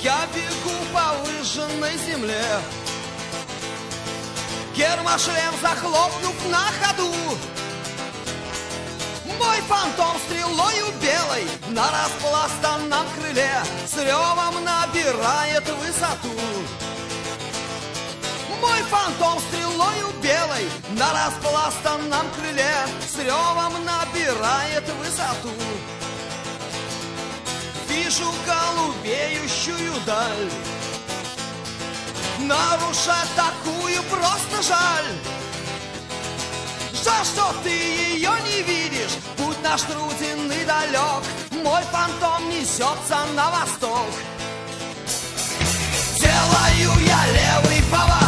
Я бегу по выжженной земле, гермошлем захлопнув на ходу. Мой фантом стрелою белой на распластанном крыле с ревом набирает высоту. Мой фантом стрелою белой на распластанном крыле с ревом набирает высоту. Вижу голубеющую даль, нарушать такую просто жаль. Жаль, что ты ее не видишь, путь наш труден и далек, мой фантом несется на восток. Делаю я левый поворот,